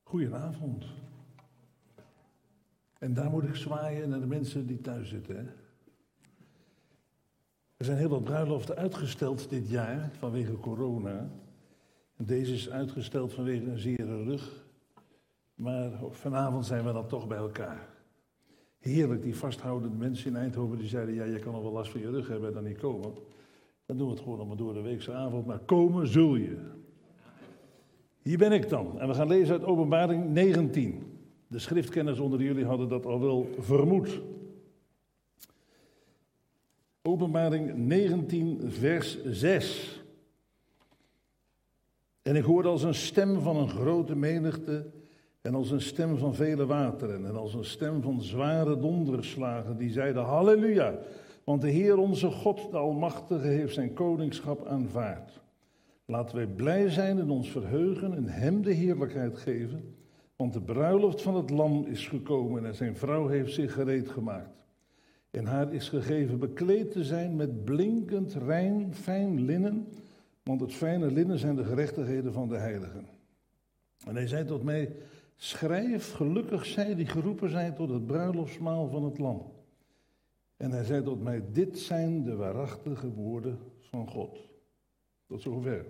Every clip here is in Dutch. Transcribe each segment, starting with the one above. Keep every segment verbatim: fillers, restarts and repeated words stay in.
Goedenavond. En daar moet ik zwaaien naar de mensen die thuis zitten. Hè? Er zijn heel wat bruiloften uitgesteld dit jaar vanwege corona. En deze is uitgesteld vanwege een zere rug. Maar vanavond zijn we dan toch bij elkaar. Heerlijk, die vasthoudende mensen in Eindhoven die zeiden, ja, je kan nog wel last van je rug hebben en dan niet komen. Dan doen we het gewoon allemaal door de weekse avond, maar komen zul je. Hier ben ik dan. En we gaan lezen uit Openbaring negentien. De schriftkenners onder jullie hadden dat al wel vermoed. Openbaring negentien, vers zes. En ik hoorde als een stem van een grote menigte en als een stem van vele wateren en als een stem van zware donderslagen die zeiden, halleluja, want de Heer onze God, de Almachtige, heeft zijn koningschap aanvaard. Laten wij blij zijn en ons verheugen en hem de heerlijkheid geven, want de bruiloft van het lam is gekomen en zijn vrouw heeft zich gereed gemaakt. En haar is gegeven bekleed te zijn met blinkend, rein, fijn linnen, want het fijne linnen zijn de gerechtigheden van de heiligen. En hij zei tot mij, schrijf, gelukkig zij die geroepen zijn tot het bruiloftsmaal van het lam. En hij zei tot mij, dit zijn de waarachtige woorden van God. Tot zover.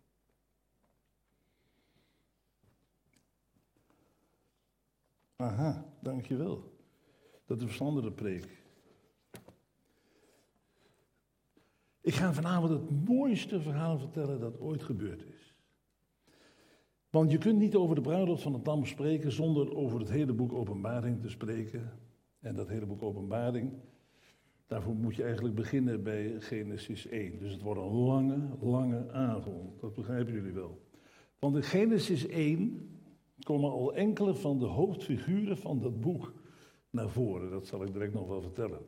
Aha, dankjewel. Dat is een verstandige preek. Ik ga vanavond het mooiste verhaal vertellen dat ooit gebeurd is. Want je kunt niet over de bruiloft van het lam spreken zonder over het hele boek Openbaring te spreken. En dat hele boek Openbaring, daarvoor moet je eigenlijk beginnen bij Genesis één. Dus het wordt een lange, lange avond. Dat begrijpen jullie wel. Want in Genesis één komen al enkele van de hoofdfiguren van dat boek naar voren. Dat zal ik direct nog wel vertellen.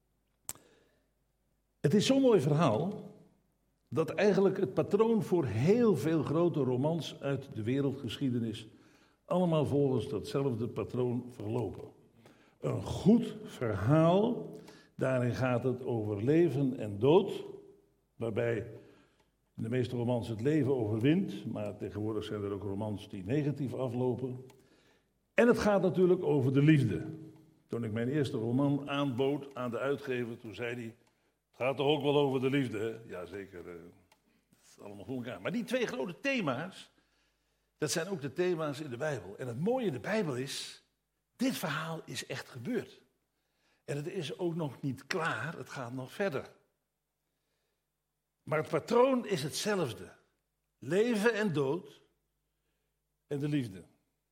Het is zo'n mooi verhaal dat eigenlijk het patroon voor heel veel grote romans uit de wereldgeschiedenis allemaal volgens datzelfde patroon verlopen. Een goed verhaal, daarin gaat het over leven en dood, waarbij in de meeste romans het leven overwint, maar tegenwoordig zijn er ook romans die negatief aflopen. En het gaat natuurlijk over de liefde. Toen ik mijn eerste roman aanbood aan de uitgever, toen zei hij, het gaat toch ook wel over de liefde, hè? Jazeker, uh, dat is allemaal goed elkaar. Maar die twee grote thema's, dat zijn ook de thema's in de Bijbel. En het mooie in de Bijbel is, dit verhaal is echt gebeurd. En het is ook nog niet klaar, het gaat nog verder. Maar het patroon is hetzelfde. Leven en dood en de liefde.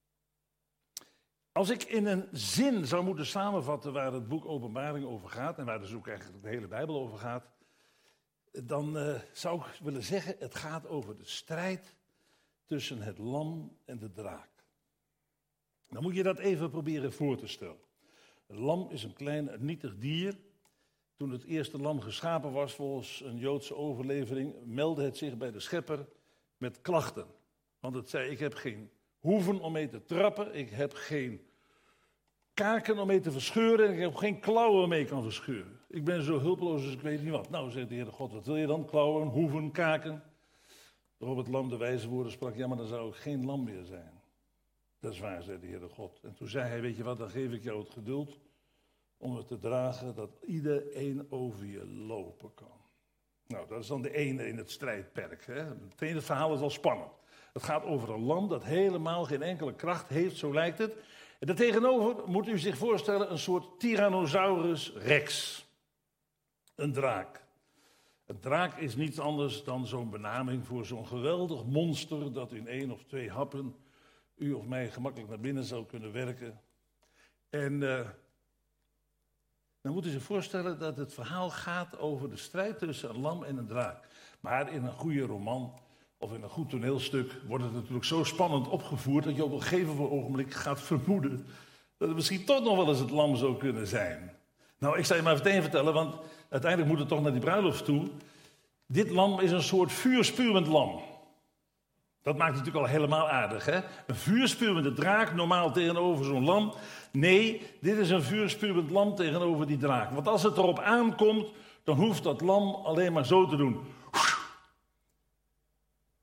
Als ik in een zin zou moeten samenvatten waar het boek Openbaring over gaat, en waar dus ook eigenlijk de hele Bijbel over gaat, dan uh, zou ik willen zeggen, het gaat over de strijd tussen het lam en de draak. Dan moet je dat even proberen voor te stellen. Een lam is een klein, nietig dier. Toen het eerste lam geschapen was, volgens een Joodse overlevering, meldde het zich bij de schepper met klachten. Want het zei, ik heb geen hoeven om mee te trappen, ik heb geen kaken om mee te verscheuren en ik heb geen klauwen mee kan verscheuren. Ik ben zo hulpeloos als ik weet niet wat. Nou, zegt de Heere God, wat wil je dan? Klauwen, hoeven, kaken. Waarop het lam de wijze woorden sprak, ja, maar dan zou ik geen lam meer zijn. Dat is waar, zei de Heere God. En toen zei hij, weet je wat, dan geef ik jou het geduld om het te dragen dat iedereen over je lopen kan. Nou, dat is dan de ene in het strijdperk. Hè? Het ene verhaal is al spannend. Het gaat over een lam dat helemaal geen enkele kracht heeft, zo lijkt het. En daartegenover moet u zich voorstellen een soort Tyrannosaurus rex. Een draak. Een draak is niets anders dan zo'n benaming voor zo'n geweldig monster dat in één of twee happen u of mij gemakkelijk naar binnen zou kunnen werken. En uh, dan moet u zich voorstellen dat het verhaal gaat over de strijd tussen een lam en een draak. Maar in een goede roman of in een goed toneelstuk wordt het natuurlijk zo spannend opgevoerd dat je op een gegeven ogenblik gaat vermoeden dat het misschien toch nog wel eens het lam zou kunnen zijn. Nou, ik zal je maar meteen vertellen, want uiteindelijk moet het toch naar die bruiloft toe. Dit lam is een soort vuurspuwend lam. Dat maakt het natuurlijk al helemaal aardig, hè? Een vuurspuwende draak, normaal tegenover zo'n lam. Nee, dit is een vuurspuwend lam tegenover die draak. Want als het erop aankomt, dan hoeft dat lam alleen maar zo te doen.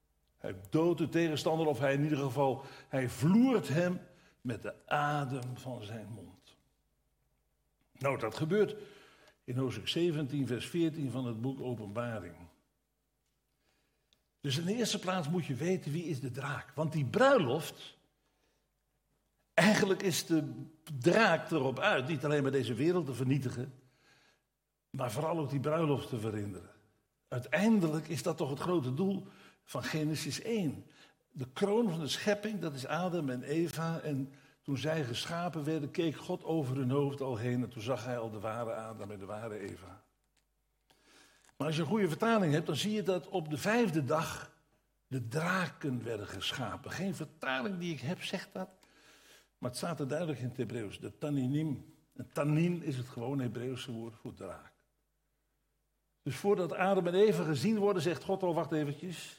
Hij doodt de tegenstander, of hij in ieder geval, hij vloert hem met de adem van zijn mond. Nou, dat gebeurt in hoofdstuk zeventien, vers veertien van het boek Openbaring. Dus in de eerste plaats moet je weten, wie is de draak? Want die bruiloft, eigenlijk is de draak erop uit, niet alleen maar deze wereld te vernietigen, maar vooral ook die bruiloft te verhinderen. Uiteindelijk is dat toch het grote doel van Genesis één. De kroon van de schepping, dat is Adam en Eva. En toen zij geschapen werden, keek God over hun hoofd al heen. En toen zag hij al de ware Adam en de ware Eva. Maar als je een goede vertaling hebt, dan zie je dat op de vijfde dag de draken werden geschapen. Geen vertaling die ik heb zegt dat. Maar het staat er duidelijk in het Hebreeuws. De tanninim. En tannin is het gewone Hebreeuwse woord voor draak. Dus voordat Adam en Eva gezien worden, zegt God al, wacht eventjes.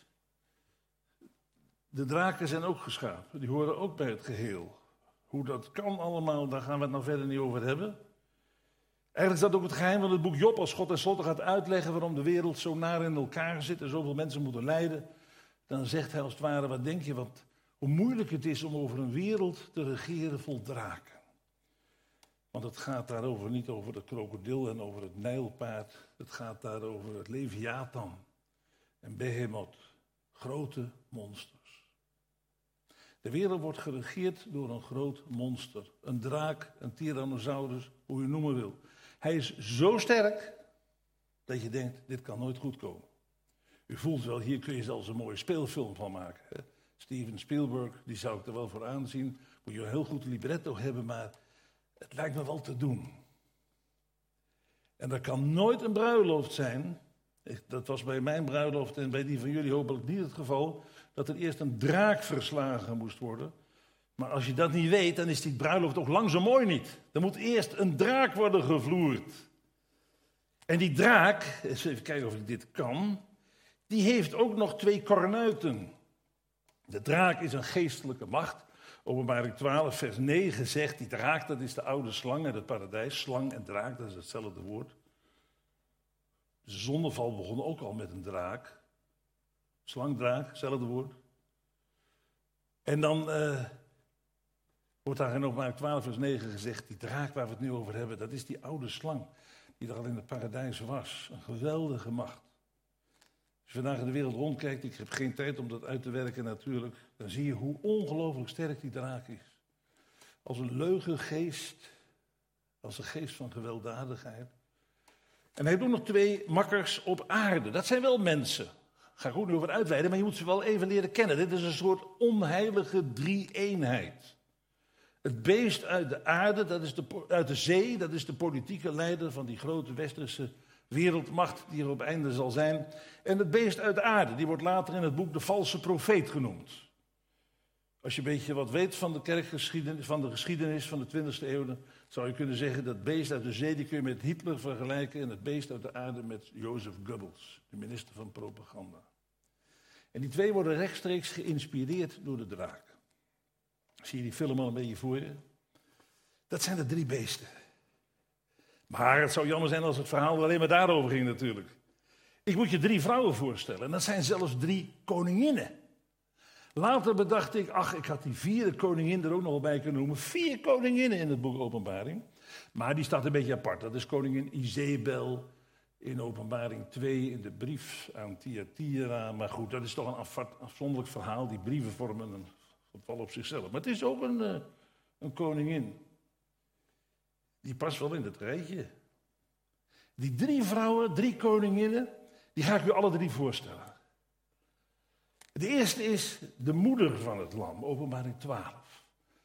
De draken zijn ook geschapen. Die horen ook bij het geheel. Hoe dat kan allemaal, daar gaan we het nou verder niet over hebben. Eigenlijk is dat ook het geheim van het boek Job. Als God tenslotte gaat uitleggen waarom de wereld zo naar in elkaar zit en zoveel mensen moeten lijden, dan zegt hij als het ware, wat denk je, wat, hoe moeilijk het is om over een wereld te regeren vol draken. Want het gaat daarover niet over de krokodil en over het nijlpaard. Het gaat daarover het Leviathan en Behemoth. Grote monsters. De wereld wordt geregeerd door een groot monster. Een draak, een tyrannosaurus, hoe je het noemen wil. Hij is zo sterk dat je denkt, dit kan nooit goed komen. U voelt wel, hier kun je zelfs een mooie speelfilm van maken. Hè? Steven Spielberg, die zou ik er wel voor aanzien. Moet je een heel goed libretto hebben, maar het lijkt me wel te doen. En er kan nooit een bruiloft zijn, dat was bij mijn bruiloft en bij die van jullie hopelijk niet het geval, dat er eerst een draak verslagen moest worden. Maar als je dat niet weet, dan is die bruiloft toch lang zo mooi niet. Er moet eerst een draak worden gevloerd. En die draak, eens even kijken of ik dit kan, die heeft ook nog twee kornuiten. De draak is een geestelijke macht. Openbaring twaalf, vers negen zegt, die draak, dat is de oude slang uit het paradijs. Slang en draak, dat is hetzelfde woord. De zondeval begon ook al met een draak. Slang, draak, hetzelfde woord. En dan uh, wordt daar in Openbaring twaalf, vers negen gezegd, die draak waar we het nu over hebben, dat is die oude slang die er al in het paradijs was. Een geweldige macht. Als je vandaag in de wereld rondkijkt, ik heb geen tijd om dat uit te werken natuurlijk, dan zie je hoe ongelooflijk sterk die draak is. Als een leugengeest, als een geest van gewelddadigheid. En hij heeft ook nog twee makkers op aarde. Dat zijn wel mensen. Ik ga er ook niet over uitweiden, maar je moet ze wel even leren kennen. Dit is een soort onheilige drie-eenheid. Het beest uit de aarde, dat is de, uit de zee, dat is de politieke leider van die grote westerse wereldmacht die er op einde zal zijn. En het beest uit de aarde, die wordt later in het boek de valse profeet genoemd. Als je een beetje wat weet van de kerkgeschiedenis, van de geschiedenis van de twintigste eeuw, dan zou je kunnen zeggen dat beest uit de zee, die kun je met Hitler vergelijken en het beest uit de aarde met Joseph Goebbels, de minister van propaganda. En die twee worden rechtstreeks geïnspireerd door de draak. Zie je die film al een beetje voor je? Dat zijn de drie beesten. Maar het zou jammer zijn als het verhaal alleen maar daarover ging natuurlijk. Ik moet je drie vrouwen voorstellen. En dat zijn zelfs drie koninginnen. Later bedacht ik, ach, ik had die vierde koningin er ook nog wel bij kunnen noemen. Vier koninginnen in het boek Openbaring. Maar die staat een beetje apart. Dat is koningin Izebel in Openbaring twee, in de brief aan Thyatira. Maar goed, dat is toch een afvat, afzonderlijk verhaal. Die brieven vormen een geval op zichzelf. Maar het is ook een, uh, een koningin. Die past wel in het rijtje. Die drie vrouwen, drie koninginnen, die ga ik u alle drie voorstellen. De eerste is de moeder van het lam, Openbaring twaalf.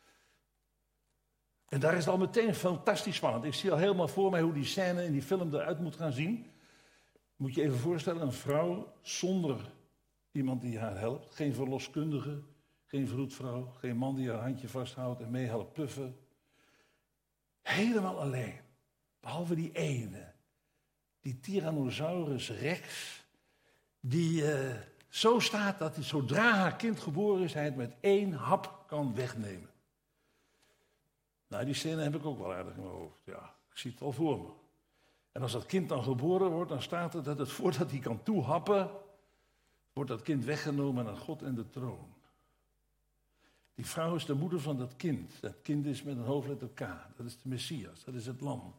En daar is het al meteen fantastisch spannend. Ik zie al helemaal voor mij hoe die scène in die film eruit moet gaan zien. Moet je even voorstellen, een vrouw zonder iemand die haar helpt. Geen verloskundige, geen vroedvrouw, geen man die haar handje vasthoudt en mee helpt puffen. Helemaal alleen. Behalve die ene. Die Tyrannosaurus Rex. Die uh, zo staat dat hij zodra haar kind geboren is, hij het met één hap kan wegnemen. Nou, die scène heb ik ook wel aardig in mijn hoofd. Ja, ik zie het al voor me. En als dat kind dan geboren wordt, dan staat er dat het voordat hij kan toehappen, wordt dat kind weggenomen aan God en de troon. Die vrouw is de moeder van dat kind. Dat kind is met een hoofdletter K. Dat is de Messias, dat is het lam.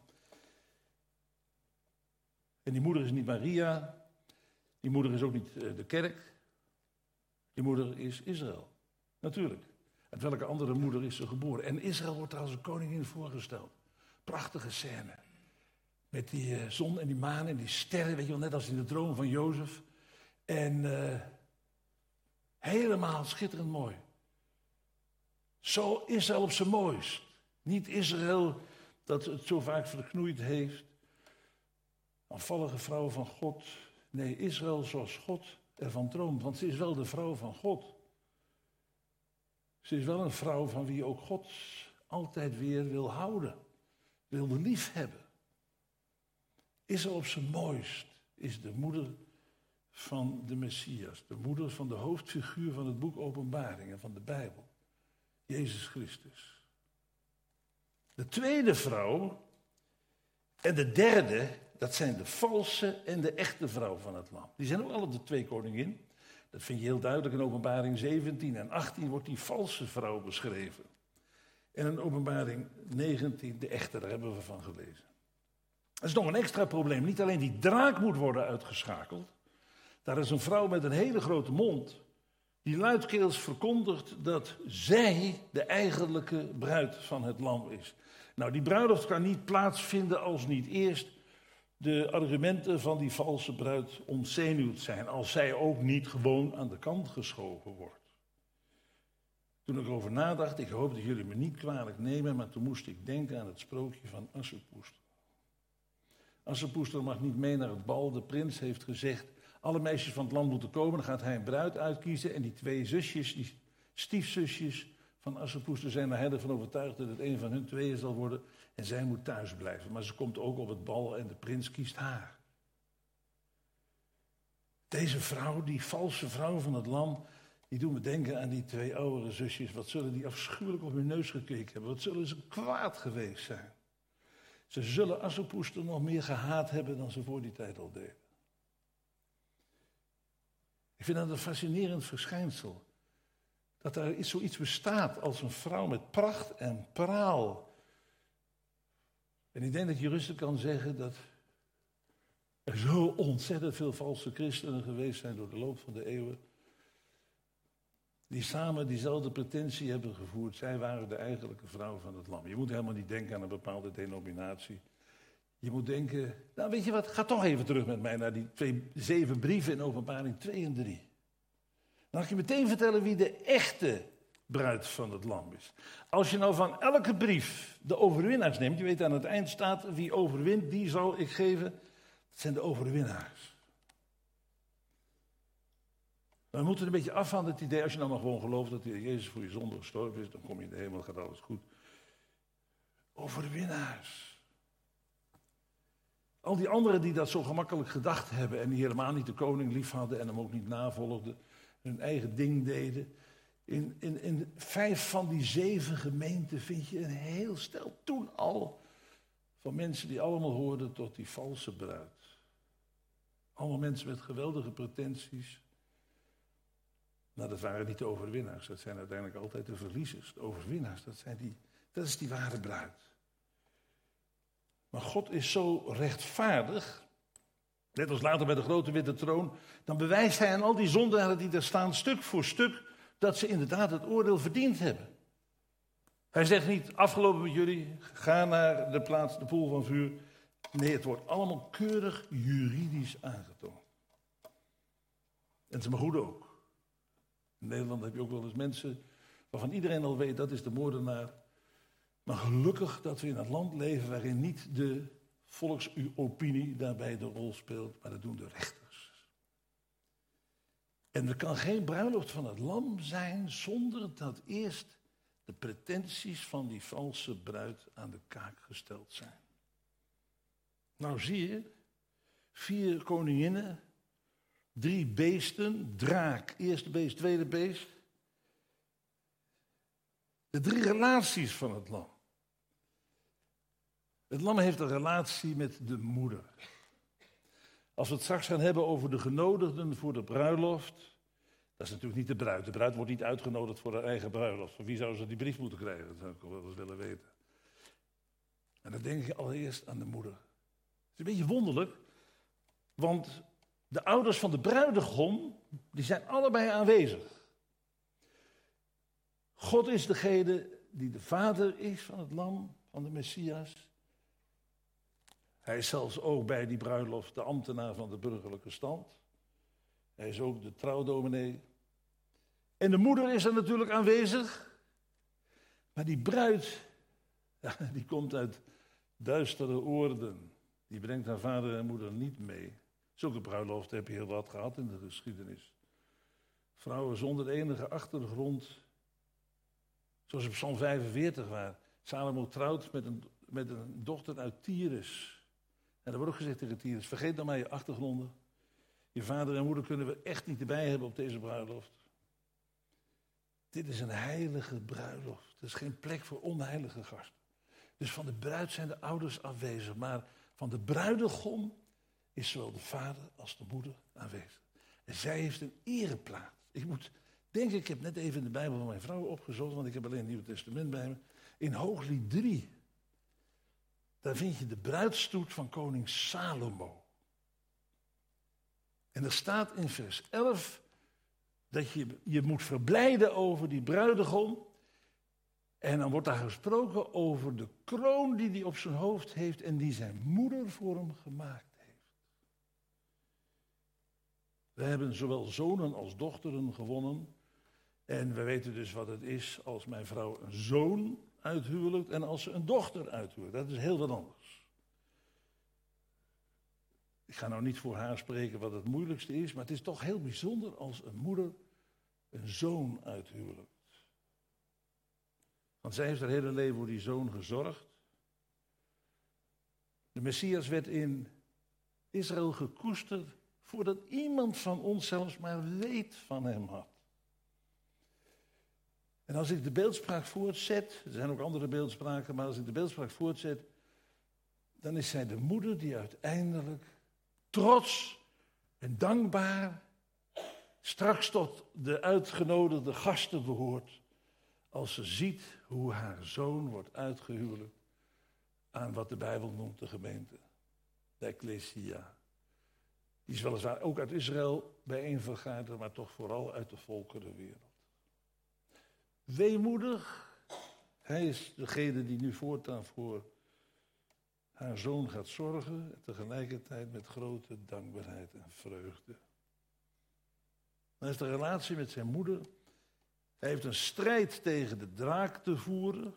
En die moeder is niet Maria. Die moeder is ook niet de kerk. Die moeder is Israël. Natuurlijk. Uit welke andere moeder is ze geboren? En Israël wordt daar als een koningin voorgesteld. Prachtige scène. Met die uh, zon en die maan en die sterren, weet je wel, net als in de droom van Jozef. En uh, helemaal schitterend mooi. Zo Israël op zijn mooist. Niet Israël dat het zo vaak verknoeid heeft. Afvallige vrouw van God. Nee, Israël zoals God ervan droomt. Want ze is wel de vrouw van God. Ze is wel een vrouw van wie ook God altijd weer wil houden. Wilde lief hebben. Israël op zijn mooist is de moeder van de Messias. De moeder van de hoofdfiguur van het boek Openbaring en van de Bijbel. Jezus Christus. De tweede vrouw en de derde, dat zijn de valse en de echte vrouw van het lam. Die zijn ook alle de twee koningin. Dat vind je heel duidelijk in Openbaring zeventien en achttien wordt die valse vrouw beschreven. En in Openbaring negentien de echte, daar hebben we van gelezen. Dat is nog een extra probleem. Niet alleen die draak moet worden uitgeschakeld. Daar is een vrouw met een hele grote mond die luidkeels verkondigt dat zij de eigenlijke bruid van het lam is. Nou, die bruiloft kan niet plaatsvinden als niet eerst de argumenten van die valse bruid ontzenuwd zijn. Als zij ook niet gewoon aan de kant geschoven wordt. Toen ik erover nadacht, ik hoop dat jullie me niet kwalijk nemen, maar toen moest ik denken aan het sprookje van Assepoester. Assepoester mag niet mee naar het bal. De prins heeft gezegd, alle meisjes van het land moeten komen. Dan gaat hij een bruid uitkiezen. En die twee zusjes, die stiefzusjes van Assepoester zijn er heilig van overtuigd dat het een van hun tweeën zal worden. En zij moet thuis blijven. Maar ze komt ook op het bal en de prins kiest haar. Deze vrouw, die valse vrouw van het lam, die doet me denken aan die twee oudere zusjes. Wat zullen die afschuwelijk op hun neus gekeken hebben. Wat zullen ze kwaad geweest zijn. Ze zullen Assepoester nog meer gehaat hebben dan ze voor die tijd al deden. Ik vind dat een fascinerend verschijnsel. Dat er zoiets bestaat als een vrouw met pracht en praal. En ik denk dat je rustig kan zeggen dat er zo ontzettend veel valse christenen geweest zijn door de loop van de eeuwen. Die samen diezelfde pretentie hebben gevoerd. Zij waren de eigenlijke vrouw van het lam. Je moet helemaal niet denken aan een bepaalde denominatie. Je moet denken, nou weet je wat, ga toch even terug met mij naar die twee, zeven brieven in Openbaring twee en drie. Dan kan ik je meteen vertellen wie de echte bruid van het lam is. Als je nou van elke brief de overwinnaars neemt, je weet aan het eind staat, wie overwint, die zal ik geven. Dat zijn de overwinnaars. We moeten een beetje af van het idee, als je nou maar gewoon gelooft dat Jezus voor je zonde gestorven is, dan kom je in de hemel, gaat alles goed. Overwinnaars. Al die anderen die dat zo gemakkelijk gedacht hebben en die helemaal niet de koning lief hadden en hem ook niet navolgden, hun eigen ding deden. In, in, in vijf van die zeven gemeenten vind je een heel stel toen al van mensen die allemaal hoorden tot die valse bruid. Allemaal mensen met geweldige pretenties. Nou, dat waren niet de overwinnaars, dat zijn uiteindelijk altijd de verliezers. De overwinnaars, dat, zijn die, dat is die ware bruid. Maar God is zo rechtvaardig, net als later bij de grote witte troon, dan bewijst hij aan al die zondaren die daar staan, stuk voor stuk, dat ze inderdaad het oordeel verdiend hebben. Hij zegt niet, afgelopen met jullie, ga naar de plaats, de poel van vuur. Nee, het wordt allemaal keurig juridisch aangetoond. En het is maar goed ook. In Nederland heb je ook wel eens mensen waarvan iedereen al weet, dat is de moordenaar. Maar gelukkig dat we in een land leven waarin niet de volksopinie daarbij de rol speelt, maar dat doen de rechters. En er kan geen bruiloft van het lam zijn zonder dat eerst de pretenties van die valse bruid aan de kaak gesteld zijn. Nou zie je, vier koninginnen, drie beesten, draak, eerste beest, tweede beest. De drie relaties van het lam. Het lam heeft een relatie met de moeder. Als we het straks gaan hebben over de genodigden voor de bruiloft, dat is natuurlijk niet de bruid. De bruid wordt niet uitgenodigd voor haar eigen bruiloft. Voor wie zou ze die brief moeten krijgen? Dat zou ik wel eens willen weten. En dan denk ik allereerst aan de moeder. Het is een beetje wonderlijk, want de ouders van de bruidegom, die zijn allebei aanwezig. God is degene die de vader is van het lam, van de Messias. Hij is zelfs ook bij die bruiloft de ambtenaar van de burgerlijke stand. Hij is ook de trouwdominee. En de moeder is er natuurlijk aanwezig. Maar die bruid, ja, die komt uit duistere oorden. Die brengt haar vader en moeder niet mee. Zulke bruiloft heb je heel wat gehad in de geschiedenis. Vrouwen zonder enige achtergrond. Zoals in Psalm vijfenveertig, waar Salomo trouwt met een, met een dochter uit Tyrus. En er wordt ook gezegd tegen Tyrus, vergeet dan maar je achtergronden. Je vader en moeder kunnen we echt niet erbij hebben op deze bruiloft. Dit is een heilige bruiloft. Er is geen plek voor onheilige gasten. Dus van de bruid zijn de ouders afwezig. Maar van de bruidegom is zowel de vader als de moeder aanwezig. En zij heeft een ereplaats. Ik moet denken, ik heb net even in de Bijbel van mijn vrouw opgezocht, want ik heb alleen het Nieuwe Testament bij me. In Hooglied drie. Daar vind je de bruidstoet van koning Salomo. En er staat in vers elf dat je je moet verblijden over die bruidegom. En dan wordt daar gesproken over de kroon die hij op zijn hoofd heeft en die zijn moeder voor hem gemaakt heeft. We hebben zowel zonen als dochteren gewonnen. En we weten dus wat het is als mijn vrouw een zoon uithuwelijkt en als ze een dochter uithuwelijkt. Dat is heel wat anders. Ik ga nou niet voor haar spreken wat het moeilijkste is, maar het is toch heel bijzonder als een moeder een zoon uithuwelijkt. Want zij heeft haar hele leven voor die zoon gezorgd. De Messias werd in Israël gekoesterd voordat iemand van ons zelfs maar weet van hem had. En als ik de beeldspraak voortzet, er zijn ook andere beeldspraken, maar als ik de beeldspraak voortzet, dan is zij de moeder die uiteindelijk trots en dankbaar straks tot de uitgenodigde gasten behoort, als ze ziet hoe haar zoon wordt uitgehuwelijkt aan wat de Bijbel noemt de gemeente, de Ecclesia. Die is weliswaar ook uit Israël bijeenvergaderd, maar toch vooral uit de volkerenwereld. Weemoedig, hij is degene die nu voortaan voor haar zoon gaat zorgen, en tegelijkertijd met grote dankbaarheid en vreugde. Hij heeft een relatie met zijn moeder. Hij heeft een strijd tegen de draak te voeren.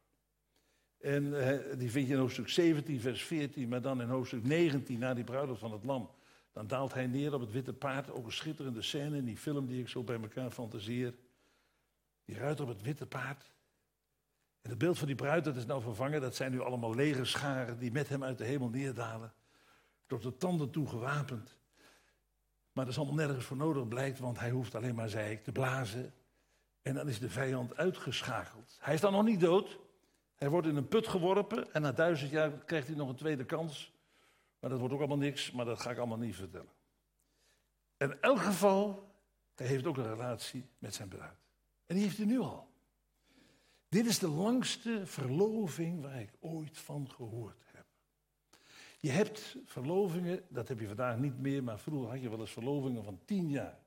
En uh, die vind je in hoofdstuk zeventien, vers veertien, maar dan in hoofdstuk negentien, na die bruiloft van het lam. Dan daalt hij neer op het witte paard, ook een schitterende scène in die film die ik zo bij elkaar fantaseer. Die ruidt op het witte paard. En het beeld van die bruid, dat is nou vervangen, dat zijn nu allemaal legerscharen die met hem uit de hemel neerdalen. Tot de tanden toe gewapend. Maar dat is allemaal nergens voor nodig blijkt, want hij hoeft alleen maar, zei ik, te blazen. En dan is de vijand uitgeschakeld. Hij is dan nog niet dood. Hij wordt in een put geworpen en na duizend jaar krijgt hij nog een tweede kans. Maar dat wordt ook allemaal niks, maar dat ga ik allemaal niet vertellen. En in elk geval, hij heeft ook een relatie met zijn bruid. En die heeft hij nu al. Dit is de langste verloving waar ik ooit van gehoord heb. Je hebt verlovingen, dat heb je vandaag niet meer, maar vroeger had je wel eens verlovingen van tien jaar.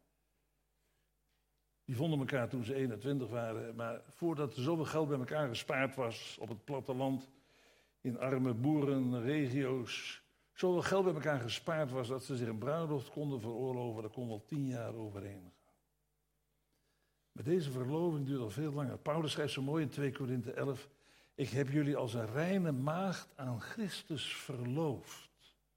Die vonden elkaar toen ze eenentwintig waren, maar voordat er zoveel geld bij elkaar gespaard was op het platteland, in arme boerenregio's, zoveel geld bij elkaar gespaard was dat ze zich een bruiloft konden veroorloven, daar kon wel tien jaar overheen gaan. Maar deze verloving duurt al veel langer. Paulus schrijft zo mooi in twee Korinthe elf, ik heb jullie als een reine maagd aan Christus verloofd.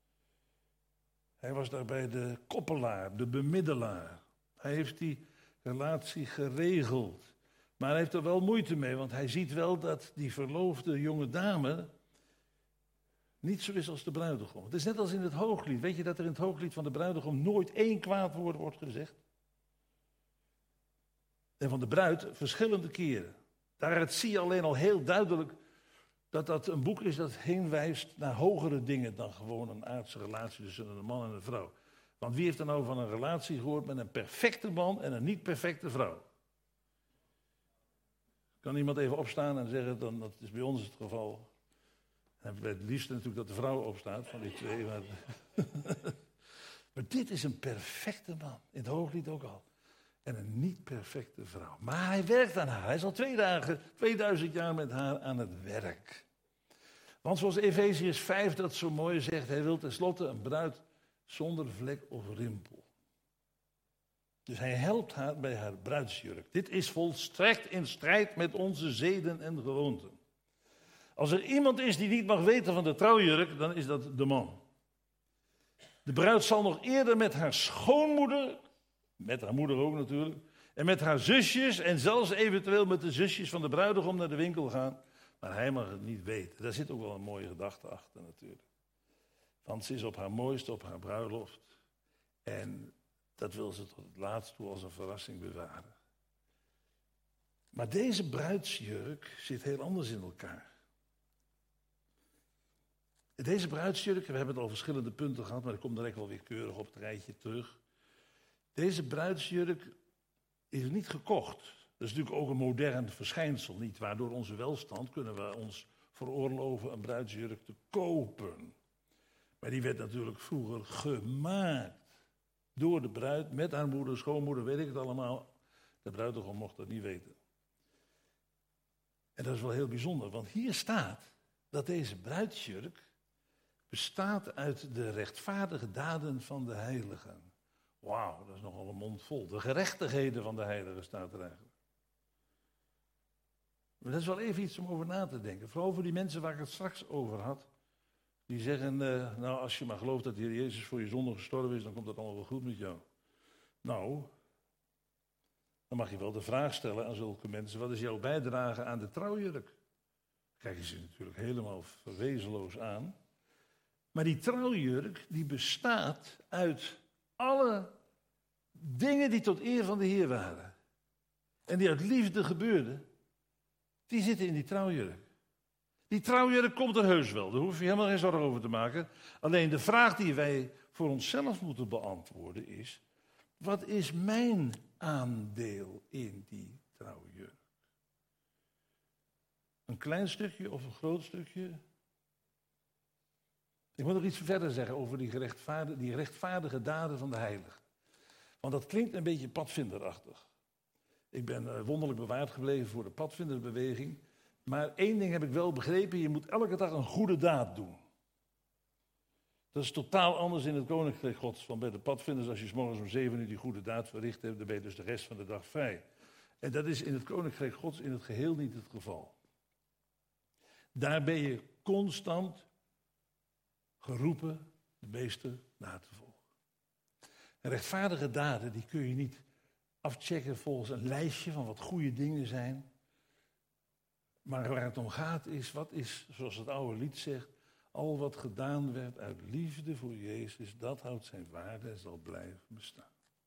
Hij was daarbij de koppelaar, de bemiddelaar. Hij heeft die relatie geregeld. Maar hij heeft er wel moeite mee, want hij ziet wel dat die verloofde jonge dame niet zo is als de bruidegom. Het is net als in het Hooglied. Weet je dat er in het Hooglied van de bruidegom nooit één kwaad woord wordt gezegd? En van de bruid verschillende keren. Daaruit zie je alleen al heel duidelijk dat dat een boek is dat heen wijst naar hogere dingen dan gewoon een aardse relatie tussen een man en een vrouw. Want wie heeft er nou van een relatie gehoord met een perfecte man en een niet perfecte vrouw? Kan iemand even opstaan en zeggen, dan, dat is bij ons het geval. En het liefst natuurlijk dat de vrouw opstaat van die twee. Maar, maar dit is een perfecte man, in het Hooglied ook al. En een niet perfecte vrouw. Maar hij werkt aan haar. Hij is al twee dagen, tweeduizend jaar met haar aan het werk. Want zoals Efeziërs vijf dat zo mooi zegt, hij wil tenslotte een bruid zonder vlek of rimpel. Dus hij helpt haar bij haar bruidsjurk. Dit is volstrekt in strijd met onze zeden en gewoonten. Als er iemand is die niet mag weten van de trouwjurk, dan is dat de man. De bruid zal nog eerder met haar schoonmoeder, met haar moeder ook natuurlijk, en met haar zusjes en zelfs eventueel met de zusjes van de bruidegom naar de winkel gaan. Maar hij mag het niet weten. Daar zit ook wel een mooie gedachte achter natuurlijk. Want ze is op haar mooiste, op haar bruiloft. En dat wil ze tot het laatst toe als een verrassing bewaren. Maar deze bruidsjurk zit heel anders in elkaar. Deze bruidsjurk, we hebben het al verschillende punten gehad, maar ik kom direct wel weer keurig op het rijtje terug. Deze bruidsjurk is niet gekocht. Dat is natuurlijk ook een modern verschijnsel, niet waar? Door onze welstand kunnen we ons veroorloven een bruidsjurk te kopen. Maar die werd natuurlijk vroeger gemaakt door de bruid, met haar moeder, schoonmoeder, weet ik het allemaal. De bruidegom mocht dat niet weten. En dat is wel heel bijzonder, want hier staat dat deze bruidsjurk bestaat uit de rechtvaardige daden van de heiligen. Wauw, dat is nogal een mond vol. De gerechtigheden van de heiligen staat er eigenlijk. Maar dat is wel even iets om over na te denken. Vooral voor die mensen waar ik het straks over had. Die zeggen, uh, nou als je maar gelooft dat de Heer Jezus voor je zonde gestorven is, dan komt dat allemaal wel goed met jou. Nou, dan mag je wel de vraag stellen aan zulke mensen, wat is jouw bijdrage aan de trouwjurk? Kijken ze natuurlijk helemaal verwezenloos aan. Maar die trouwjurk, die bestaat uit alle dingen die tot eer van de Heer waren. En die uit liefde gebeurden, die zitten in die trouwjurk. Die trouwjurk komt er heus wel, daar hoef je helemaal geen zorgen over te maken. Alleen de vraag die wij voor onszelf moeten beantwoorden is, wat is mijn aandeel in die trouwjurk? Een klein stukje of een groot stukje? Ik moet nog iets verder zeggen over die gerechtvaardige, die rechtvaardige daden van de heiligen. Want dat klinkt een beetje padvinderachtig. Ik ben uh, wonderlijk bewaard gebleven voor de padvinderbeweging. Maar één ding heb ik wel begrepen, je moet elke dag een goede daad doen. Dat is totaal anders in het koninkrijk Gods. Want bij de padvinders, als je 's morgens om zeven uur die goede daad verricht hebt, dan ben je dus de rest van de dag vrij. En dat is in het koninkrijk Gods in het geheel niet het geval. Daar ben je constant geroepen de meester na te volgen. En rechtvaardige daden, die kun je niet afchecken volgens een lijstje van wat goede dingen zijn. Maar waar het om gaat is, wat is, zoals het oude lied zegt, al wat gedaan werd uit liefde voor Jezus, dat houdt zijn waarde en zal blijven bestaan.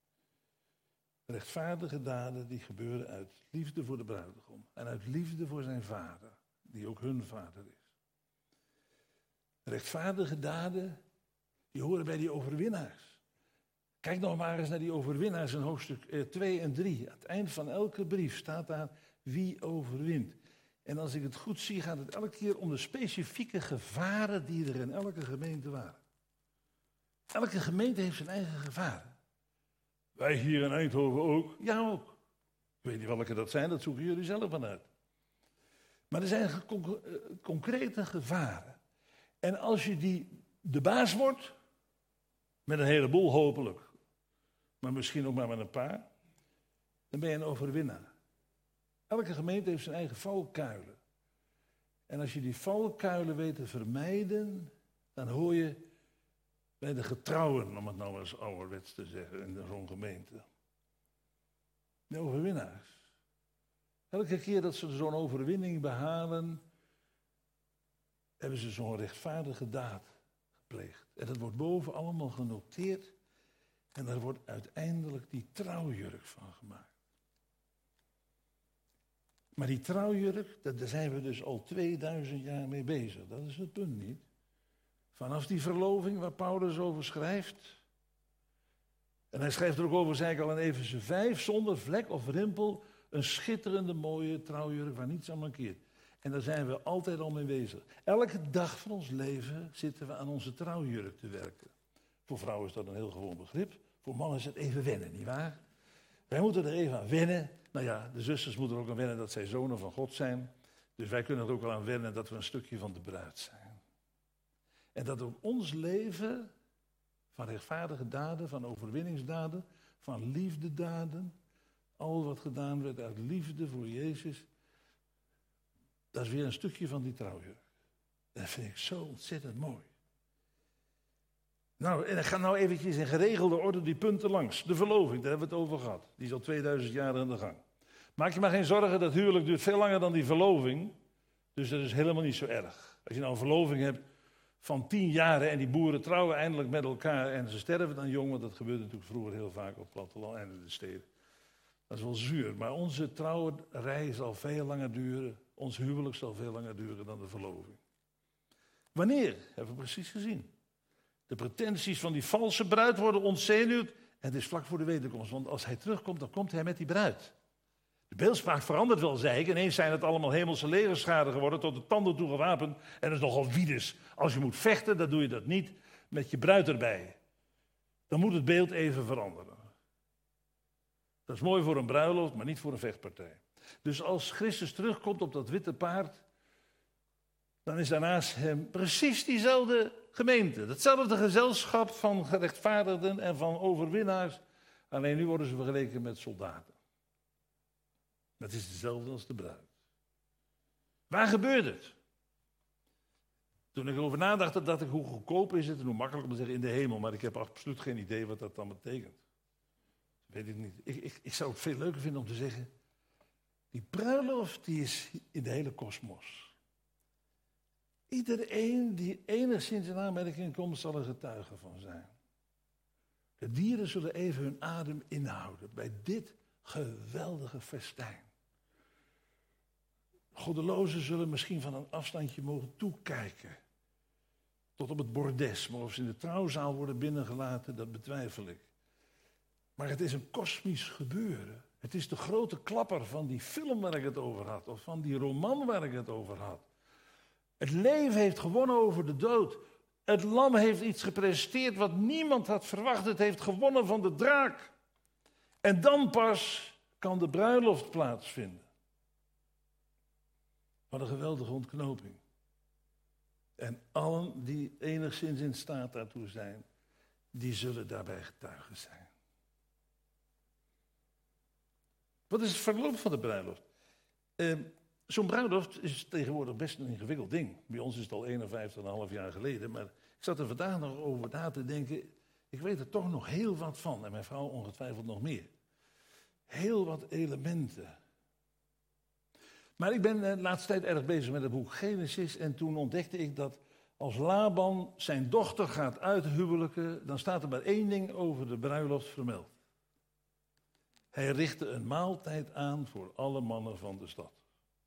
Rechtvaardige daden die gebeuren uit liefde voor de bruidegom en uit liefde voor zijn vader, die ook hun vader is. Rechtvaardige daden, die horen bij die overwinnaars. Kijk nog maar eens naar die overwinnaars in hoofdstuk twee en drie. Aan het eind van elke brief staat daar wie overwint. En als ik het goed zie, gaat het elke keer om de specifieke gevaren die er in elke gemeente waren. Elke gemeente heeft zijn eigen gevaren. Wij hier in Eindhoven ook. Ja, ook. Ik weet niet welke dat zijn, dat zoeken jullie zelf van uit. Maar er zijn conc- concrete gevaren. En als je die de baas wordt, met een heleboel hopelijk, maar misschien ook maar met een paar, dan ben je een overwinnaar. Elke gemeente heeft zijn eigen valkuilen. En als je die valkuilen weet te vermijden, dan hoor je bij de getrouwen, om het nou eens ouderwets te zeggen, in zo'n gemeente. De overwinnaars. Elke keer dat ze zo'n overwinning behalen, hebben ze zo'n rechtvaardige daad gepleegd. En dat wordt boven allemaal genoteerd. En daar wordt uiteindelijk die trouwjurk van gemaakt. Maar die trouwjurk, daar zijn we dus al tweeduizend jaar mee bezig. Dat is het punt niet. Vanaf die verloving waar Paulus over schrijft. En hij schrijft er ook over, zei ik al in Efeze vijf, zonder vlek of rimpel. Een schitterende mooie trouwjurk waar niets aan mankeert. En daar zijn we altijd al mee bezig. Elke dag van ons leven zitten we aan onze trouwjurk te werken. Voor vrouwen is dat een heel gewoon begrip. Voor mannen is het even wennen, nietwaar? Wij moeten er even aan wennen. Nou ja, de zusters moeten er ook aan wennen dat zij zonen van God zijn. Dus wij kunnen er ook wel aan wennen dat we een stukje van de bruid zijn. En dat ook ons leven van rechtvaardige daden, van overwinningsdaden, van liefdedaden, al wat gedaan werd uit liefde voor Jezus, dat is weer een stukje van die trouwjurk. Dat vind ik zo ontzettend mooi. Nou, en ik ga nou eventjes in geregelde orde die punten langs. De verloving, daar hebben we het over gehad. Die is al tweeduizend jaar aan de gang. Maak je maar geen zorgen, dat huwelijk duurt veel langer dan die verloving. Dus dat is helemaal niet zo erg. Als je nou een verloving hebt van tien jaren en die boeren trouwen eindelijk met elkaar en ze sterven dan jong, want dat gebeurde natuurlijk vroeger heel vaak op het platteland en in de steden. Dat is wel zuur, maar onze trouwerij zal veel langer duren. Ons huwelijk zal veel langer duren dan de verloving. Wanneer? Hebben we precies gezien. De pretenties van die valse bruid worden ontzenuwd. En het is vlak voor de wederkomst. Want als hij terugkomt, dan komt hij met die bruid. De beeldspraak verandert wel, zei ik. Ineens zijn het allemaal hemelse legerscharen geworden, tot de tanden toe gewapend. En dat is nogal wiedes. Als je moet vechten, dan doe je dat niet met je bruid erbij. Dan moet het beeld even veranderen. Dat is mooi voor een bruiloft, maar niet voor een vechtpartij. Dus als Christus terugkomt op dat witte paard, dan is daarnaast hem precies diezelfde gemeente. Datzelfde gezelschap van gerechtvaardigden en van overwinnaars. Alleen nu worden ze vergeleken met soldaten. Dat is hetzelfde als de bruid. Waar gebeurt het? Toen ik erover nadacht, dacht ik, hoe goedkoop is het en hoe makkelijk om te zeggen in de hemel. Maar ik heb absoluut geen idee wat dat dan betekent. Weet ik niet. Ik, ik, ik zou het veel leuker vinden om te zeggen, die bruiloft die is in de hele kosmos. Iedereen die enigszins in aanmerking komt, zal er getuige van zijn. De dieren zullen even hun adem inhouden bij dit geweldige festijn. Goddelozen zullen misschien van een afstandje mogen toekijken. Tot op het bordes, maar of ze in de trouwzaal worden binnengelaten, dat betwijfel ik. Maar het is een kosmisch gebeuren. Het is de grote klapper van die film waar ik het over had, of van die roman waar ik het over had. Het leven heeft gewonnen over de dood. Het lam heeft iets gepresteerd wat niemand had verwacht. Het heeft gewonnen van de draak. En dan pas kan de bruiloft plaatsvinden. Wat een geweldige ontknoping. En allen die enigszins in staat daartoe zijn, die zullen daarbij getuigen zijn. Wat is het verloop van de bruiloft? Uh, Zo'n bruiloft is tegenwoordig best een ingewikkeld ding. Bij ons is het al eenenvijftig komma vijf jaar geleden. Maar ik zat er vandaag nog over na te denken. Ik weet er toch nog heel wat van. En mijn vrouw ongetwijfeld nog meer. Heel wat elementen. Maar ik ben de laatste tijd erg bezig met het boek Genesis. En toen ontdekte ik dat als Laban zijn dochter gaat uithuwelijken, dan staat er maar één ding over de bruiloft vermeld. Hij richtte een maaltijd aan voor alle mannen van de stad.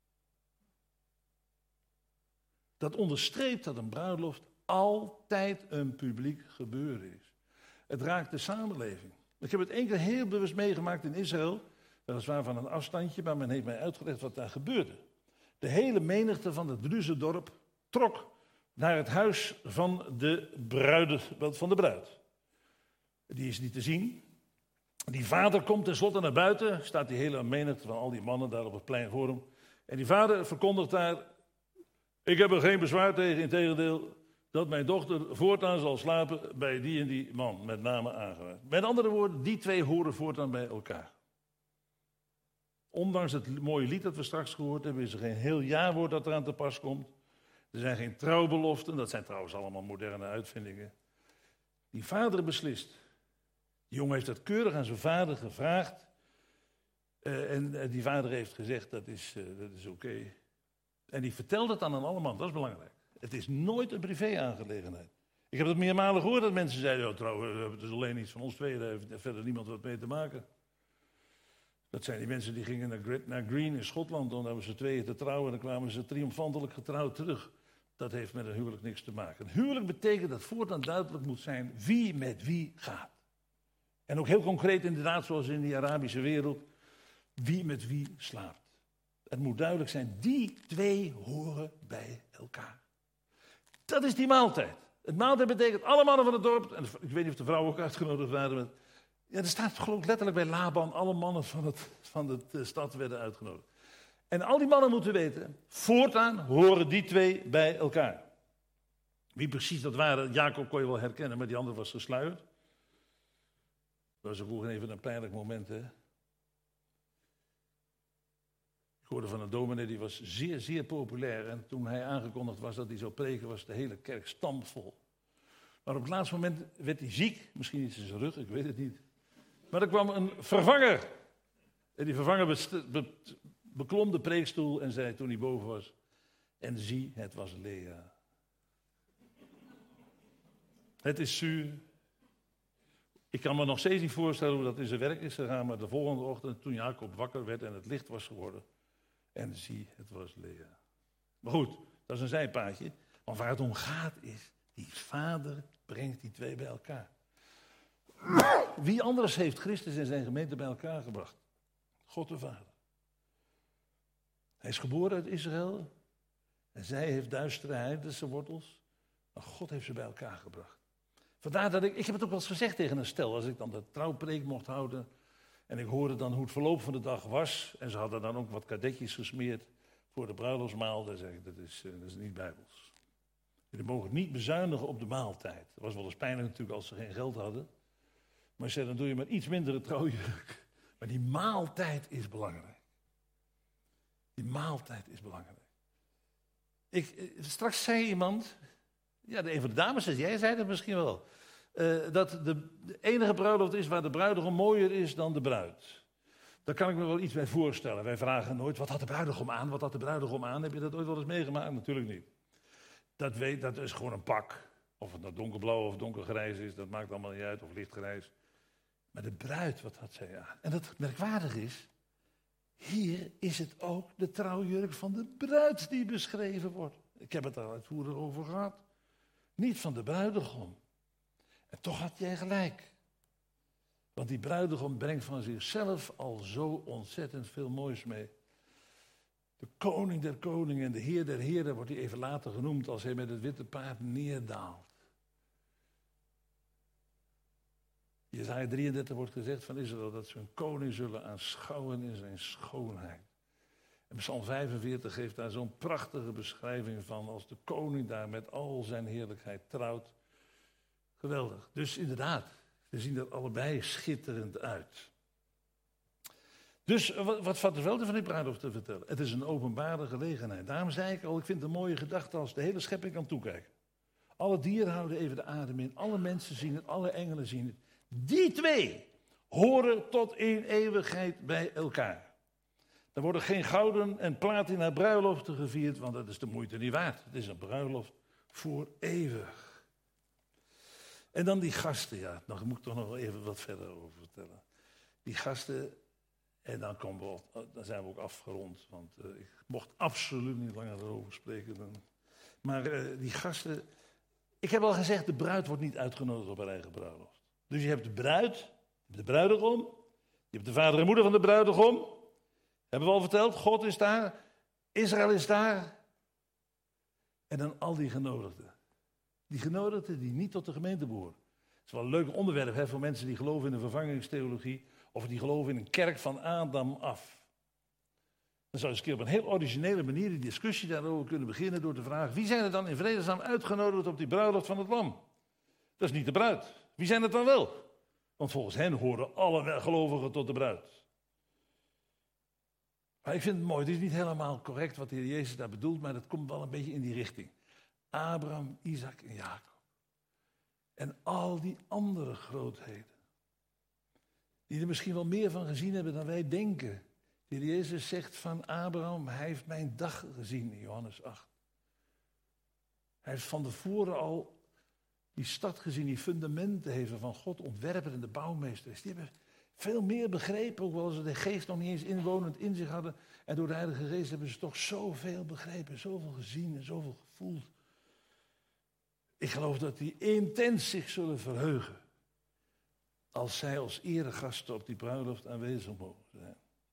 Dat onderstreept dat een bruiloft altijd een publiek gebeuren is. Het raakt de samenleving. Ik heb het één keer heel bewust meegemaakt in Israël. Weliswaar van een afstandje, maar men heeft mij uitgelegd wat daar gebeurde. De hele menigte van het Druzendorp trok naar het huis van de, bruide, van de bruid. Die is niet te zien. Die vader komt tenslotte naar buiten. Staat die hele menigte van al die mannen daar op het plein voor hem. En die vader verkondigt daar: ik heb er geen bezwaar tegen, integendeel, dat mijn dochter voortaan zal slapen bij die en die man, met name aangewezen. Met andere woorden, die twee horen voortaan bij elkaar. Ondanks het mooie lied dat we straks gehoord hebben, is er geen heel jaarwoord dat eraan te pas komt. Er zijn geen trouwbeloften, dat zijn trouwens allemaal moderne uitvindingen. Die vader beslist. Die jongen heeft dat keurig aan zijn vader gevraagd. Uh, en uh, die vader heeft gezegd, dat is, uh, dat is oké. Okay. En die vertelt het dan aan alle mannen, dat is belangrijk. Het is nooit een privé-aangelegenheid. Ik heb het meermalen gehoord dat mensen zeiden, oh, trouwens, het is alleen iets van ons tweeën, daar heeft verder niemand wat mee te maken. Dat zijn die mensen die gingen naar, Gre- naar Green in Schotland om daar met z'n tweeën te trouwen en dan kwamen ze triomfantelijk getrouwd terug. Dat heeft met een huwelijk niks te maken. Een huwelijk betekent dat voortaan duidelijk moet zijn wie met wie gaat. En ook heel concreet inderdaad, zoals in die Arabische wereld, wie met wie slaapt. Het moet duidelijk zijn, die twee horen bij elkaar. Dat is die maaltijd. Het maaltijd betekent alle mannen van het dorp, en ik weet niet of de vrouwen ook uitgenodigd waren. Maar, ja, er staat geloof ik letterlijk bij Laban, alle mannen van, het, van de, de stad werden uitgenodigd. En al die mannen moeten weten, voortaan horen die twee bij elkaar. Wie precies dat waren, Jacob kon je wel herkennen, maar die andere was gesluierd. Dat was ook even een pijnlijk moment, hè. Ik hoorde van een dominee, die was zeer, zeer populair. En toen hij aangekondigd was dat hij zou preken, was de hele kerk stampvol. Maar op het laatste moment werd hij ziek. Misschien iets in zijn rug, ik weet het niet. Maar er kwam een vervanger. En die vervanger best- be- beklom de preekstoel en zei toen hij boven was. En zie, het was Lea. Het is zuur. Ik kan me nog steeds niet voorstellen hoe dat in zijn werk is gegaan. Maar de volgende ochtend, toen Jacob wakker werd en het licht was geworden. En zie, het was Lea. Maar goed, dat is een zijpaadje. Want waar het om gaat is, die vader brengt die twee bij elkaar. Wie anders heeft Christus en zijn gemeente bij elkaar gebracht? God de Vader. Hij is geboren uit Israël. En zij heeft duistere heidense wortels. Maar God heeft ze bij elkaar gebracht. Vandaar dat ik, ik heb het ook wel eens gezegd tegen een stel, als ik dan de trouwpreek mocht houden. En ik hoorde dan hoe het verloop van de dag was. En ze hadden dan ook wat kadetjes gesmeerd voor de bruiloftsmaal. Dan zeg ik, dat is, dat is niet bijbels. Jullie mogen niet bezuinigen op de maaltijd. Dat was wel eens pijnlijk natuurlijk als ze geen geld hadden. Maar ik zei, dan doe je maar iets mindere trouwjurk. Maar die maaltijd is belangrijk. Die maaltijd is belangrijk. Ik, straks zei iemand, ja, de een van de dames zei, jij zei dat misschien wel. Uh, dat de, de enige bruiloft is waar de bruidegom mooier is dan de bruid. Daar kan ik me wel iets bij voorstellen. Wij vragen nooit, wat had de bruidegom aan? Wat had de bruidegom aan? Heb je dat ooit wel eens meegemaakt? Natuurlijk niet. Dat, weet, dat is gewoon een pak. Of het nou donkerblauw of donkergrijs is, dat maakt allemaal niet uit. Of lichtgrijs. Maar de bruid, wat had zij aan? En dat merkwaardig is, hier is het ook de trouwjurk van de bruid die beschreven wordt. Ik heb het daar uitvoerig over gehad. Niet van de bruidegom. En toch had jij gelijk. Want die bruidegom brengt van zichzelf al zo ontzettend veel moois mee. De koning der koningen en de heer der heren wordt hij even later genoemd als hij met het witte paard neerdaalt. Jesaja drieëndertig wordt gezegd van Israël dat ze hun koning zullen aanschouwen in zijn schoonheid. En Psalm vijfenveertig geeft daar zo'n prachtige beschrijving van als de koning daar met al zijn heerlijkheid trouwt. Geweldig. Dus inderdaad, we zien er allebei schitterend uit. Dus wat, wat Vader Velde van die bruiloft te vertellen? Het is een openbare gelegenheid. Daarom zei ik al, ik vind het een mooie gedachte als de hele schepping kan toekijken. Alle dieren houden even de adem in, alle mensen zien het, alle engelen zien het. Die twee horen tot in eeuwigheid bij elkaar. Er worden geen gouden en platina bruiloften gevierd, want dat is de moeite niet waard. Het is een bruiloft voor eeuwig. En dan die gasten, ja, daar moet ik toch nog wel even wat verder over vertellen. Die gasten, en dan, komen we op, dan zijn we ook afgerond, want uh, ik mocht absoluut niet langer erover spreken. Dan. Maar uh, die gasten, ik heb al gezegd, de bruid wordt niet uitgenodigd op haar eigen bruiloft. Dus je hebt de bruid, de bruidegom, je hebt de vader en moeder van de bruidegom. Hebben we al verteld, God is daar, Israël is daar. En dan al die genodigden. Die genodigden die niet tot de gemeente behoren. Het is wel een leuk onderwerp hè, voor mensen die geloven in de vervangingstheologie. Of die geloven in een kerk van Adam af. Dan zou je eens een keer op een heel originele manier die discussie daarover kunnen beginnen door te vragen. Wie zijn er dan in vredesnaam uitgenodigd op die bruiloft van het lam? Dat is niet de bruid. Wie zijn het dan wel? Want volgens hen horen alle gelovigen tot de bruid. Maar ik vind het mooi, het is niet helemaal correct wat de Heer Jezus daar bedoelt, maar het komt wel een beetje in die richting. Abraham, Isaac en Jacob. En al die andere grootheden. Die er misschien wel meer van gezien hebben dan wij denken. De Heer Jezus zegt van Abraham, hij heeft mijn dag gezien in Johannes acht. Hij heeft van tevoren al die stad gezien, die fundamenten heeft van God ontwerper en de bouwmeester is. Die hebben veel meer begrepen, ook wel ze de geest nog niet eens inwonend in zich hadden. En door de Heilige Geest hebben ze toch zoveel begrepen, zoveel gezien en zoveel gevoeld. Ik geloof dat die intens zich zullen verheugen als zij als eregasten op die bruiloft aanwezig mogen zijn.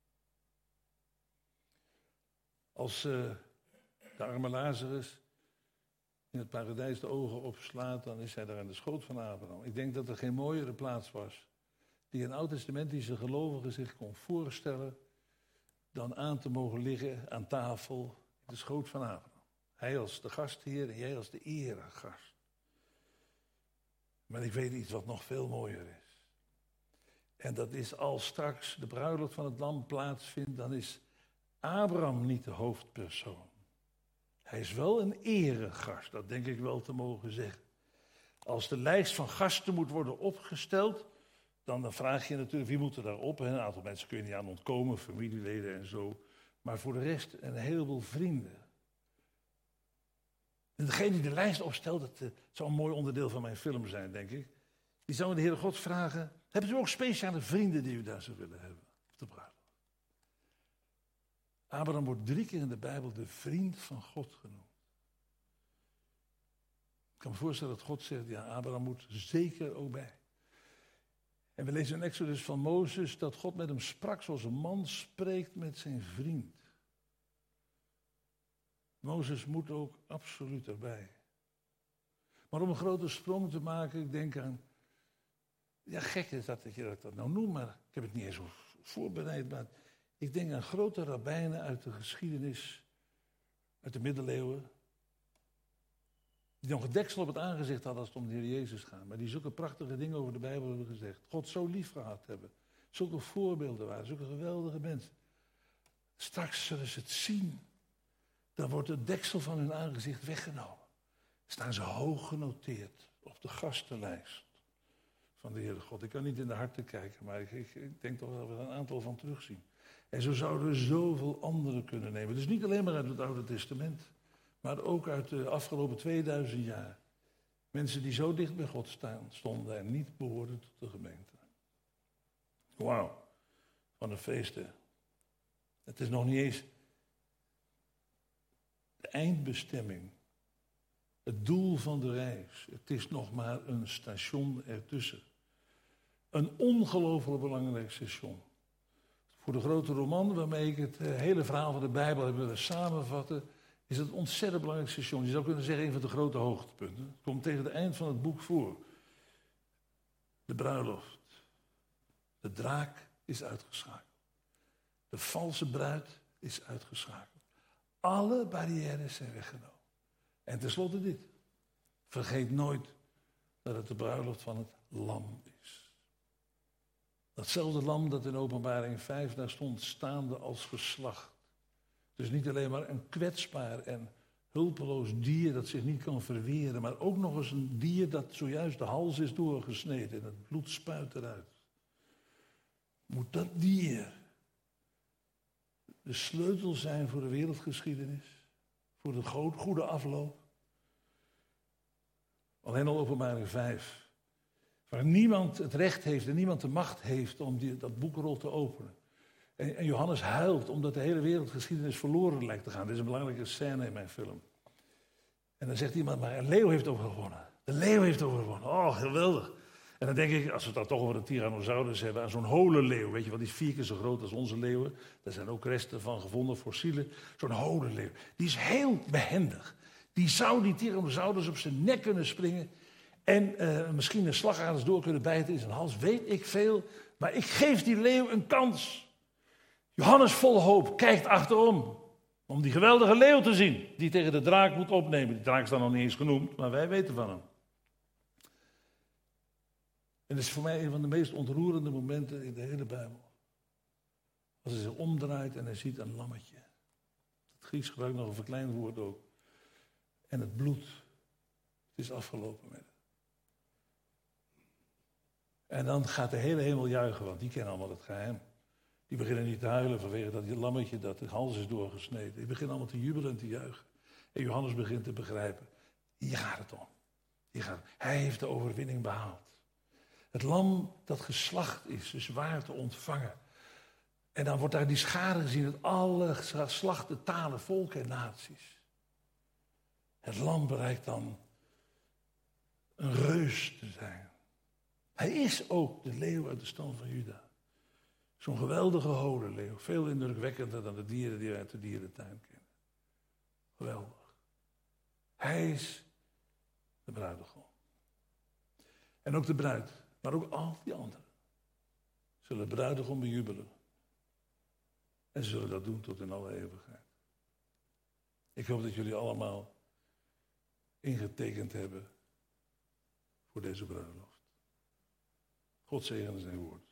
Als uh, de arme Lazarus in het paradijs de ogen opslaat, dan is hij daar aan de schoot van Abraham. Ik denk dat er geen mooiere plaats was die een oud-testamentische gelovige zich kon voorstellen dan aan te mogen liggen aan tafel in de schoot van Abraham. Hij als de gastheer en jij als de eregast. Maar ik weet iets wat nog veel mooier is. En dat is als straks de bruiloft van het lam plaatsvindt, dan is Abraham niet de hoofdpersoon. Hij is wel een eregast, dat denk ik wel te mogen zeggen. Als de lijst van gasten moet worden opgesteld, dan, dan vraag je natuurlijk wie moet er daarop. Een aantal mensen kun je niet aan ontkomen, familieleden en zo. Maar voor de rest een heleboel vrienden. En degene die de lijst opstelt, dat uh, zou een mooi onderdeel van mijn film zijn, denk ik. Die zou de Heere God vragen, hebben u ook speciale vrienden die u daar zou willen hebben op de bruiloft? Abraham wordt drie keer in de Bijbel de vriend van God genoemd. Ik kan me voorstellen dat God zegt, ja, Abraham moet zeker ook bij. En we lezen in Exodus van Mozes dat God met hem sprak zoals een man spreekt met zijn vriend. Mozes moet ook absoluut erbij. Maar om een grote sprong te maken, ik denk aan, ja, gek is dat, dat je dat, dat nou noemt, maar ik heb het niet eens zo voorbereid, maar ik denk aan grote rabbijnen uit de geschiedenis, uit de middeleeuwen, die nog een deksel op het aangezicht hadden als het om de Heer Jezus gaat, maar die zulke prachtige dingen over de Bijbel hebben gezegd. God zo lief gehad hebben. Zulke voorbeelden waren, zulke geweldige mensen. Straks zullen ze het zien. Dan wordt het deksel van hun aangezicht weggenomen. Staan ze hoog genoteerd op de gastenlijst van de Heere God. Ik kan niet in de harten kijken, maar ik, ik, ik denk toch dat we er een aantal van terugzien. En zo zouden we zoveel anderen kunnen nemen. Dus niet alleen maar uit het Oude Testament, maar ook uit de afgelopen tweeduizend jaar. Mensen die zo dicht bij God staan, stonden en niet behoorden tot de gemeente. Wauw, van een feest, hè. Het is nog niet eens de eindbestemming. Het doel van de reis. Het is nog maar een station ertussen. Een ongelooflijk belangrijk station. Voor de grote roman waarmee ik het hele verhaal van de Bijbel heb willen samenvatten, is het een ontzettend belangrijk station. Je zou kunnen zeggen een van de grote hoogtepunten. Het komt tegen het eind van het boek voor. De bruiloft. De draak is uitgeschakeld. De valse bruid is uitgeschakeld. Alle barrières zijn weggenomen. En tenslotte dit. Vergeet nooit dat het de bruiloft van het lam is. Datzelfde lam dat in Openbaring vijf daar stond staande als geslacht. Dus niet alleen maar een kwetsbaar en hulpeloos dier dat zich niet kan verweren, maar ook nog eens een dier dat zojuist de hals is doorgesneden en het bloed spuit eruit. Moet dat dier de sleutel zijn voor de wereldgeschiedenis? Voor de goede afloop? Alleen al Openbaring vijf. Waar niemand het recht heeft en niemand de macht heeft om die, dat boekrol te openen. En, en Johannes huilt omdat de hele wereldgeschiedenis verloren lijkt te gaan. Dit is een belangrijke scène in mijn film. En dan zegt iemand, maar een leeuw heeft overwonnen. De leeuw heeft overwonnen. Oh, geweldig. En dan denk ik, als we het dan toch over de Tyrannosaurus hebben, aan zo'n holenleeuw. Weet je wel, die is vier keer zo groot als onze leeuwen. Daar zijn ook resten van gevonden, fossielen. Zo'n holenleeuw. Die is heel behendig. Die zou die Tyrannosaurus op zijn nek kunnen springen. En uh, misschien een slagaders door kunnen bijten in zijn hals. Weet ik veel. Maar ik geef die leeuw een kans. Johannes vol hoop kijkt achterom. Om die geweldige leeuw te zien. Die tegen de draak moet opnemen. Die draak is dan nog niet eens genoemd. Maar wij weten van hem. En dat is voor mij een van de meest ontroerende momenten in de hele Bijbel. Als hij zich omdraait en hij ziet een lammetje. Het Grieks gebruikt nog een verkleind woord ook. En het bloed. Het is afgelopen met het. En dan gaat de hele hemel juichen, want die kennen allemaal het geheim. Die beginnen niet te huilen vanwege dat die lammetje dat de hals is doorgesneden. Die beginnen allemaal te jubelen en te juichen. En Johannes begint te begrijpen. Hier gaat het om. Hier gaat het. Hij heeft de overwinning behaald. Het lam dat geslacht is, dus waar te ontvangen. En dan wordt daar die schade gezien uit alle geslachten, talen, volken en naties. Het lam bereikt dan een reus te zijn. Hij is ook de leeuw uit de stam van Juda. Zo'n geweldige holenleeuw. Veel indrukwekkender dan de dieren die wij uit de dierentuin kennen. Geweldig. Hij is de bruidegom. En ook de bruid, maar ook al die anderen, zullen de bruidegom bejubelen. En ze zullen dat doen tot in alle eeuwigheid. Ik hoop dat jullie allemaal ingetekend hebben voor deze bruiloft. God zegene zijn woord.